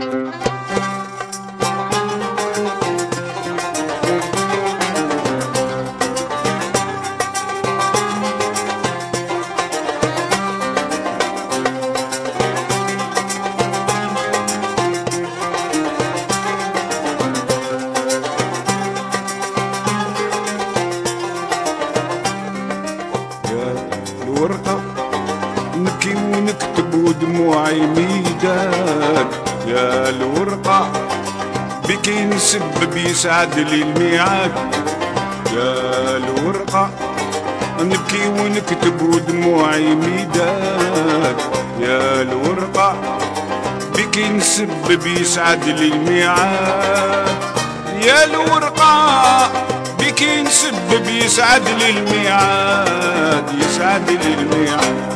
الورقة نبكي ونكتب ودموعي ميدان. يا الورقة بكي نسبب يسعد لي الميعاد. يا الورقة نبكي ونكتب ودموعي ميدان. يا الورقة بكي نسبب يسعد لي الميعاد. يا الورقة بكي نسبب يسعد لي الميعاد، يسعد لي الميعاد.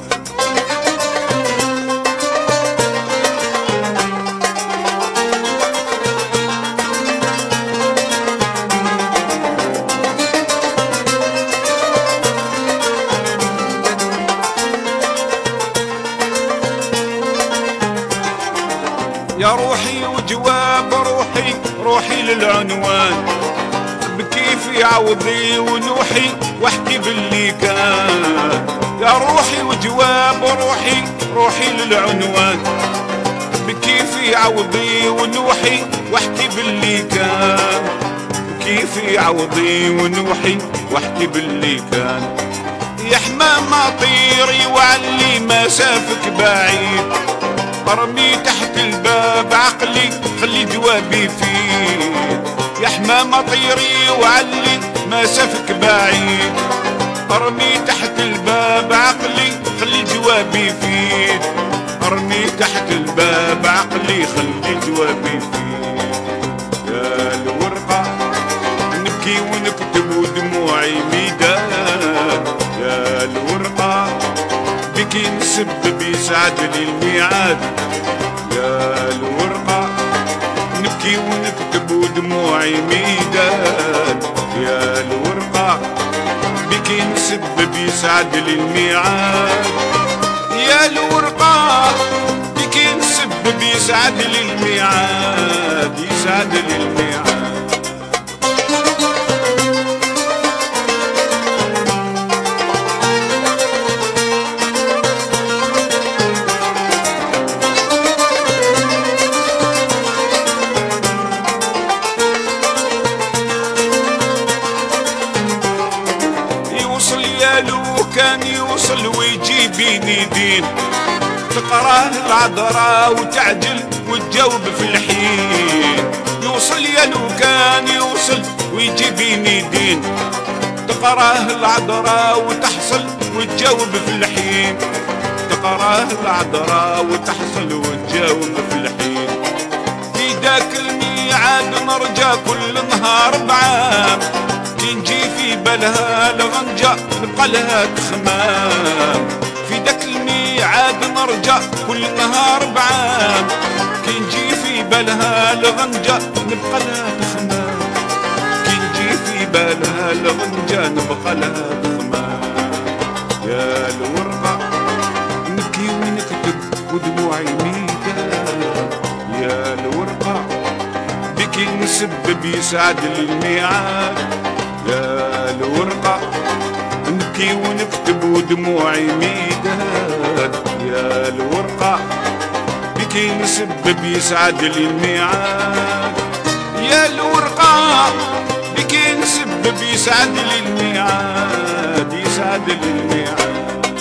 يا روحي وجواب روحي، روحي للعنوان بكيف يعوضي ونوحي واحكي باللي كان. يا روحي وجواب روحي، روحي للعنوان بكيف يعوضي ونوحي واحكي باللي كان. بكيف يعوضي ونوحي واحكي باللي كان. يا حمامة طيري وعلي مسافك بعيد، ارمي تحت الباب عقلي خلي جوابي فيه. يا حمامة طيري وعلي مسافك بعيد، ارمي تحت الباب عقلي خلي جوابي فيه. ارمي تحت الباب عقلي خلي جوابي فيه. يا الورقة نبكي ونكتب ودموعي ميدان. يا الورقة بكي نسبب يسعد لي الميعاد. يا الورقة نبكي ونكتب ودموعي ميدان. يا الورقة بكي نسبب يسعد لي الميعاد. يا الورقة بكي نسبب يسعد لي الميعاد، يسعد لي الميعاد. كان يوصل ويجيبيني دين، تقراه العذراء وتعجل وتجاوب في الحين. يوصل يا لو كان يوصل ويجيبيني دين، تقراه العذراء وتحصل وتجاوب في الحين. تقراه العذراء وتحصل وتجاوب في الحين. في داك الميعاد نرجع كل نهار بعام، نجي في بالها الغنجة نبقى لها تخمام. في داك الميعاد نرجع كل نهار بعام، كي نجي في بالها الغنجة نبقى لها تخمام. كي نجي في بالها الغنجة نبقى لها تخمام. يا الورقة نبكي ونكتب ودموعي ميدان. يا الورقة بكي نسبب يسعد لي الميعاد. يا الورقة نبكي ونكتب ودموعي ميدان. يا الورقة بكي نسبب يسعد لي الميعاد. يا الورقة بكي نسبب يسعد لي الميعاد، يسعد لي الميعاد.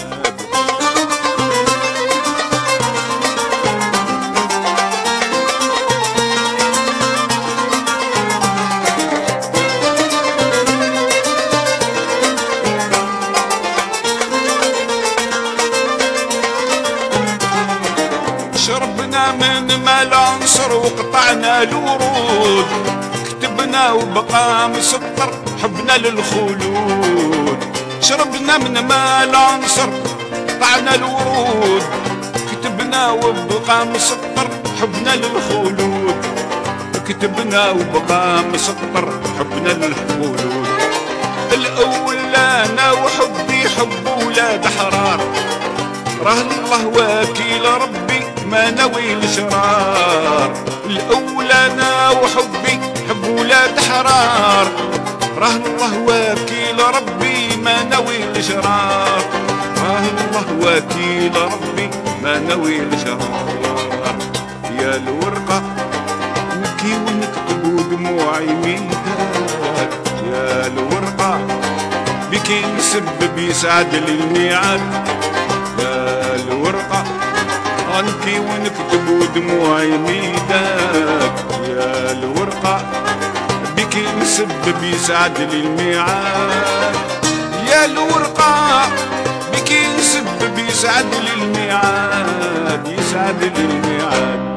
شربنا من مال عنصر وقطعنا الورود، كتبنا وبقى مسطر حبنا للخلود. شربنا من مال عنصر قطعنا الورود، كتبنا وبقى مسطر حبنا للخلود. كتبنا وبقى مسطر حبنا للخلود. الأول أنا وحبي حب ولاد حرار، راه الله وكيل ربي ما نوي الشرار. الأول أنا وحبي حب ولاد حرار، راه الله وكيل ربي ما نوي الشرار، راه الله وكيل ربي ما نوي الشرار. يا الورقة نبكي ونكتب ودموعي ميداد، يا الورقة بكي نسبب يسعد لي الميعاد، يا الورقة نبكي ونكتب ودموعي ميداد، يا الورقة بكي نسبب يسعد لي الميعاد، يا الورقة بكي نسبب يسعد لي الميعاد، يسعد لي الميعاد.